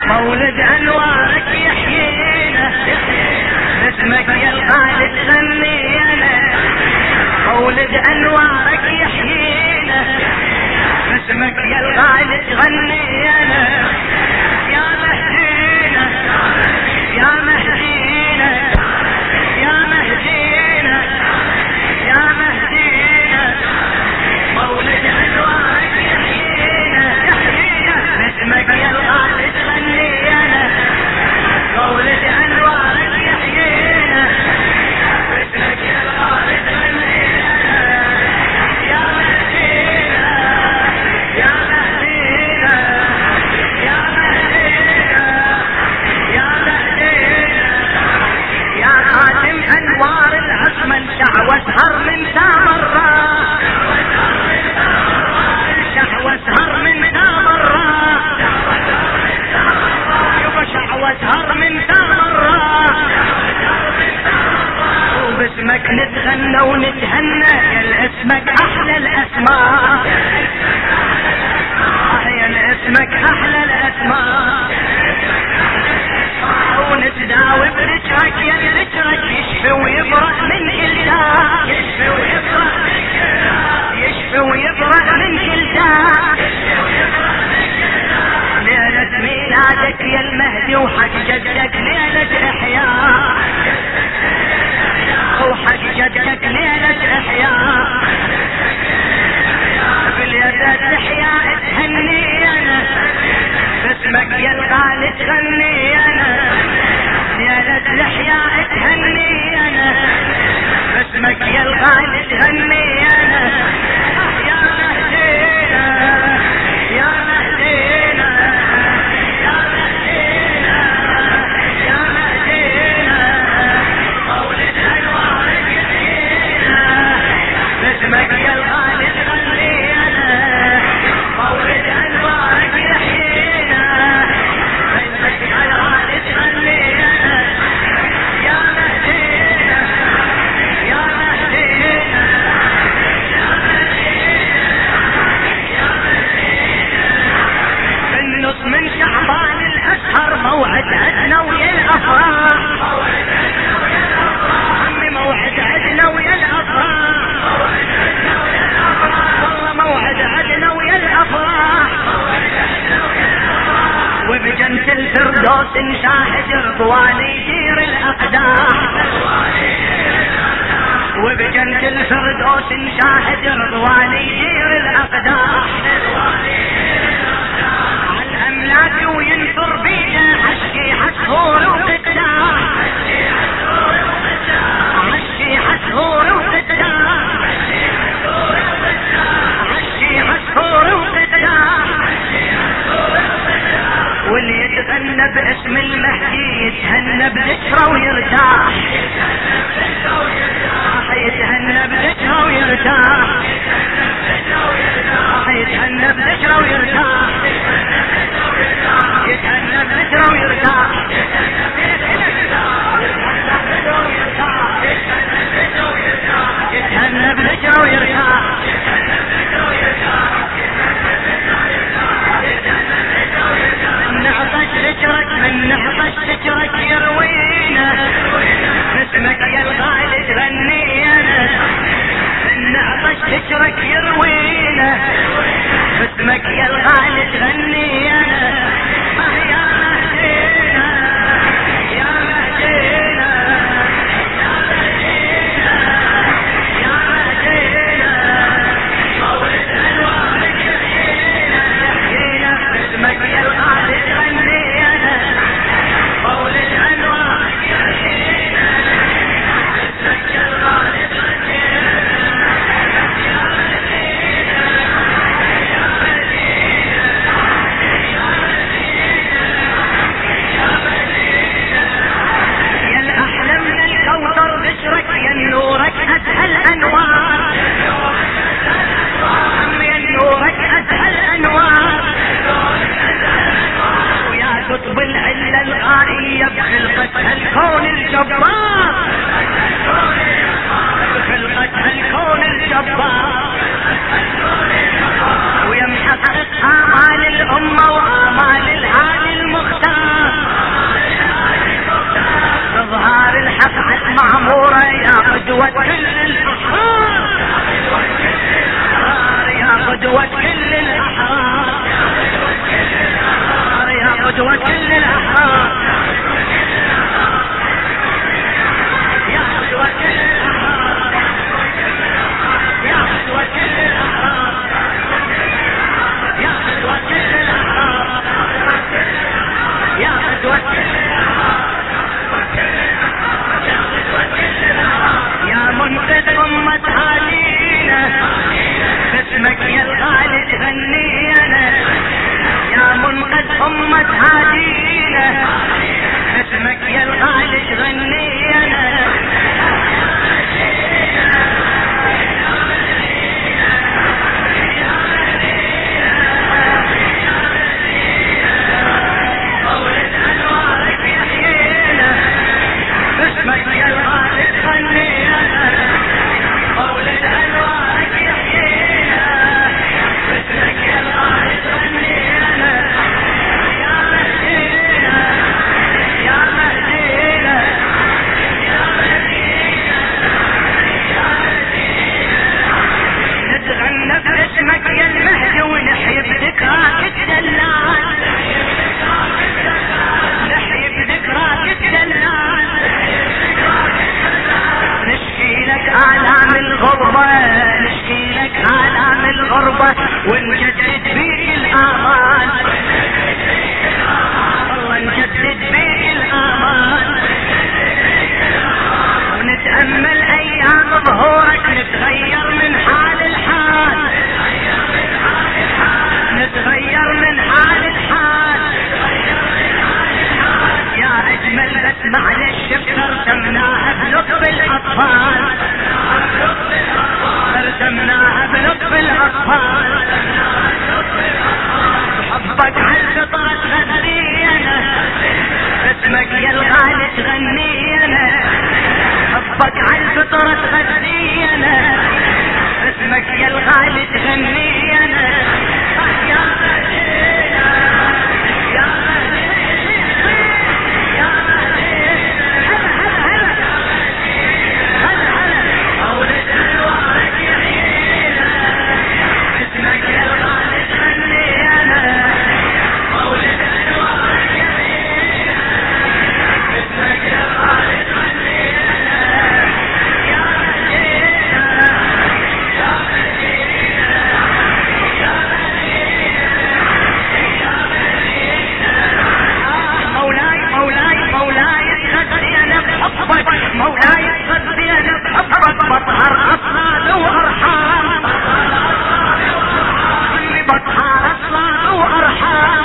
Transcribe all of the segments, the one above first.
مولد انوارك يحيينا اسمك يا الغالي تغنينا مولد انوارك يحيينا اسمك يا الغالي تغنينا يا مهدينا يا مهدينا يا مهدينا يا مهدينا مولد انوارك يحيينا اسمك يا الغالي تغنينا مولد انوارك يحيينا اسمك يا الغالي تغنينا يا مهدينا يا مهدينا يا مهدينا يا مهدينا يا خاتم انوار العصمة شعوة سهر من تامرة شعوة سهر من تامرة يبا شعوة سهر من تامرة وباسمك نتغنى ونتهنى يا اسمك احلى الاسماء يا اسمك احلى الاسماء ونداوي بذكرك يا ذكرك يشفي ويبرأ من كل داء يشفي ويبرأ يشفي ويبرأ من كل داء ليلة ميلادك يا المهدي وحق جدك ليلة احياء وحق جدك ليلة احياء بليلة احياء تهنينا باسمك يا الغالي تغنينا ليلة الاحياء تهنينا باسمك يا الغالي تغنينا يا مهدينا يا مهدينا يا مهدينا يا مهدينا مولد انوارك يحيينا باسمك يا الغالي تغنينا مولد انوارك يحيينا باسمك يا الغالي تغنينا يا مهدينا يا مهدينا بالنص من شعبان الاسهر موعد عدنا ويا الافراح عمي موعد عدنا ويا الافراح والله موعد عدنا ويا الافراح وبجنة الفردوس نشاهد رضوان يدير الاقداح وبجنة الفردوس نشاهد رضوان يدير الاقداح عالاملاك وينثر بينا حشي حسهور وقداح حشي حسهور وقداح حشي حسهور وقداح واللي يتغنى باسم المهدي يتهنى بذكره ويرتاح يتهنى بذكره ويرتاح يتهنى بذكره ويرتاح يتهنى بذكره ويرتاح يتهنى بذكره ويرتاح من عطش ذكرك من عطش ذكرك يروينا اسمك يا الغالي تغنينا من عطش ذكرك يروينا اسمك يا الغالي تغنينا يا مهدينا يا مهدينا يا مهدينا يا مهدينا مولد انوارك يحيينا اسمك يا الغالي تغنينا مولد انوارك يحيينا اسمك يا الغالي تغنينا يا مهدينا يا مهدينا يا مهدينا يا الاحلى من الكوثر بشرك يا نورك ازهى الانوار يا نورك ازهى الانوار ويا قطب العلة الغائية بخلقتها الكون الجبار بخلقتها الكون الجبار ويا محقق آمال الأمة وآمال العالي المختار غزوة كل الأحرار يا غزوة كل الأحرار يا غزوة كل الأحرار يا غزوة كل الأحرار يا غزوة كل الأحرار يا منقذ أمة هادينا باسمك يا الغالي تغنينا يا منقذ أمة هادينا باسمك يا الغالي تغنينا مولد أنوارك يحيينا باسمك يا الغالي تغنينا مولد أنوارك يحيينا باسمك يا الغالي تغنينا يا مهدينا يا مهدينا يا مهدينا يا مهدينا نتغنى باسمك يا المهدي ونحيي بذكراك الدلال نحيي بذكراك الدلال نشكي لك آلام الغربة نشكي لك آلام الغربة ونجدد بيك الآمان والله نجدد بيك الآمان ونتأمل أيام ظهورك نتغير من حال الحال نتغير من حال الحال يا أجمل بسمع للشفت ارسمناها بلطف الأطفال ارسمناها بلطف الأطفال حبك عالفطرة تغنينا اسمك يا الغالي تغنينا حبك عالفطرة تغنينا اسمك يا الغالي تغنينا يا مهدينا يا مهدينا يا مهدينا هلا مولد أنوارك يحيينا اسمك يا الغالي تغنينا مولد أنوارك يحيينا اسمك يا الغالي تغنينا يا مهدينا يا مهدينا يا مهدينا مولاي مولاي مولاي غدري انا بحبك مولاي غدري انا بحبك بطهر اصلال وارحام بطهر اصلال وارحام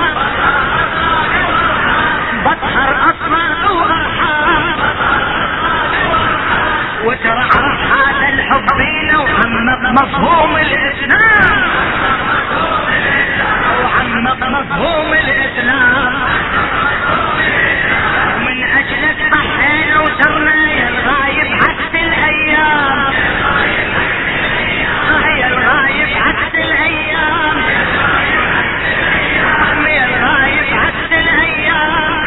بطهر اصلال وارحام وترعرع هذا الحب بينا وعمق مفهوم الاسلام وعمق مفهوم الاسلام من اجلك ضحينا وسرنا يا الغايب عكس الايام يا الغايب عكس الايام يا الغايب عكس الايام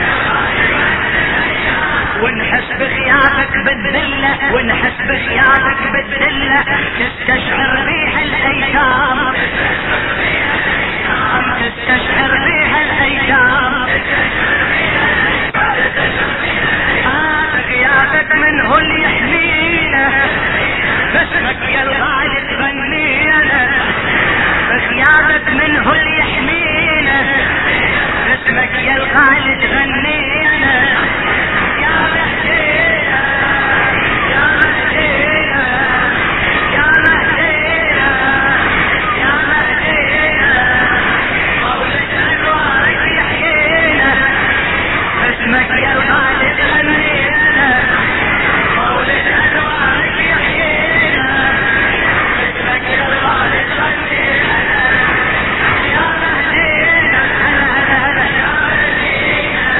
ونحس بغيابك بالذلة ونحس بغيابك بالذلة تستشعر بيها الايام تستشعر بيها الايام غيابك من هو اللي يحمينا باسمك يا الغالي تغنينا غيابك من هو اللي يحمينا باسمك يا الغالي تغنينا يا مهدينا يا مهدينا يا مهدينا يا مهدينا مولد أنوارك يحيينا اسمك يا الغالي تغنينا مولد أنوارك يحيينا اسمك يا الغالي تغنينا يا مهدينا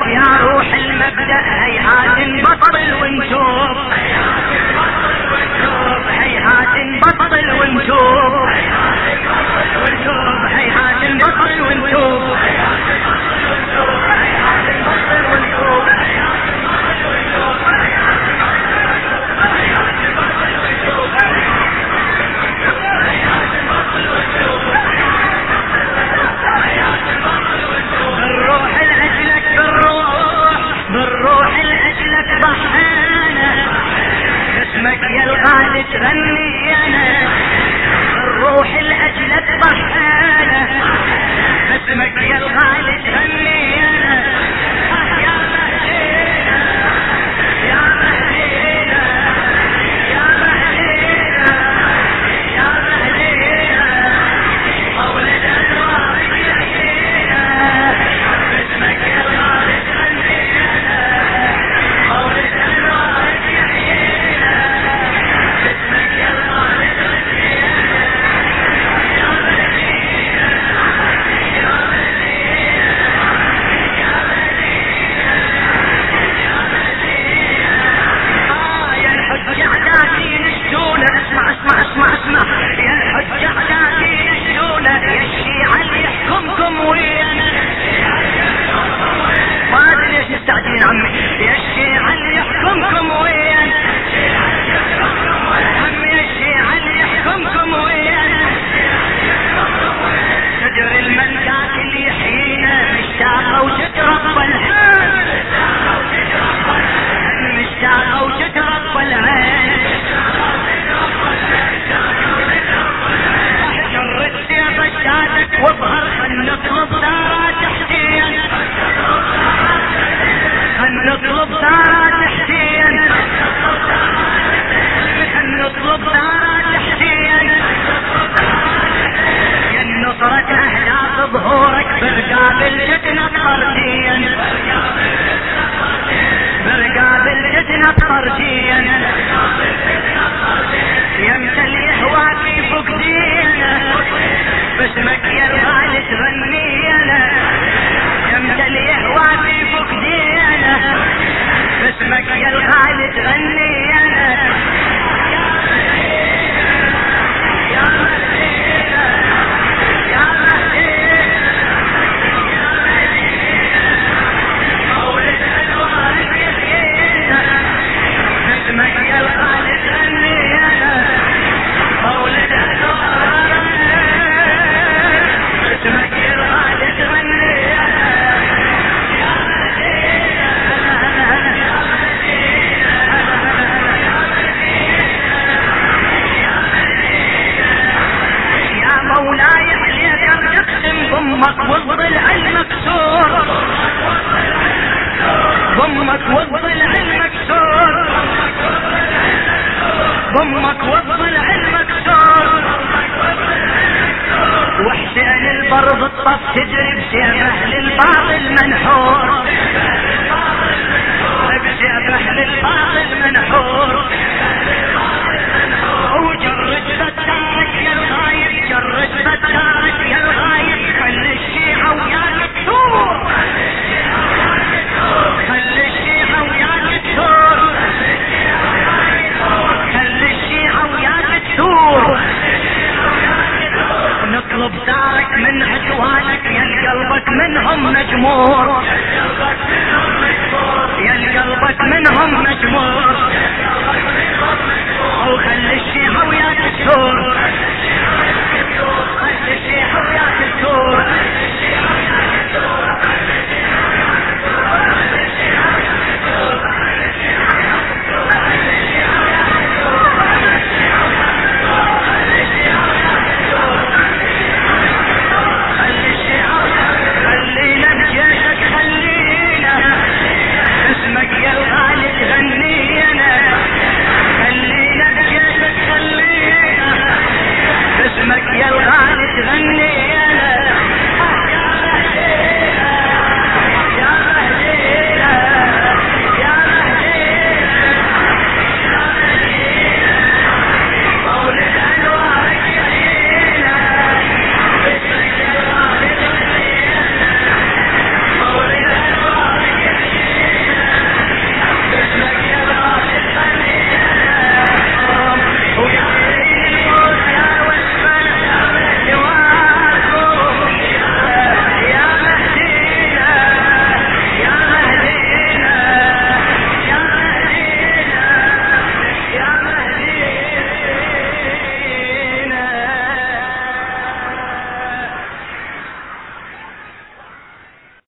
يا روح المبدأ هيهات نبطل ونتوب، هيهات نبطل ونتوب، هيهات نبطل ونتوب. يا الغالي تغني انا الروح لاجلك ضحانا، اسمك يا الغالي تغني انا يا مهدينا يا مهدينا يا مهدينا يا مهدينا مولد انوار يحيينا، اسمك يا الغالي تغني انا مولد انوار يحيينا. اسمع يا الحجة عداتي نشلونا، يا الشيعة اللي يحكمكم ويانا، ما ادري ليش مستعجلين عمي، يا الشيعة اللي يحكمكم ويانا، عمي يا الشيعة اللي يحكمكم ويانا، تدري الملقاك اللي يحيينا مشتاقة وتتربى العين، مشتاقة وتتربى العين، واظهر خل نطلب دارات حسين، خل نطلب دارات حسين، خل نطلب دارات حسين، يا النصرة اهداف ظهورك برقاب الجتنا طردين، برقاب الجتنا طردين، يمتى اللي يهواكي فقدينا، باسمك يا الغالي تغني انا، يمتى اللي يهواكي فقدينا، باسمك يا الغالي تغني انا يا مهدينا يا مهدينا يا مهدينا مولد انوار يحيينا، باسمك يا الغالي تغني انا مولد انوار ضمك والضلع المكسور، ضمك والضلع المكسور، ضمك والضلع المكسور، وحسين البرد الطف تجري بسيفه للباطل منحور، بسيفه للباطل منحور، وجرد فتارك يا الغايب، جرد فتارك يا الغايب، خلي الشيعة وياك تثور، خلي الشيعة وياك تثور، خلي الشيعة وياك تثور، نطلب دارك من عدوانك يا قلبك منهم مجموع،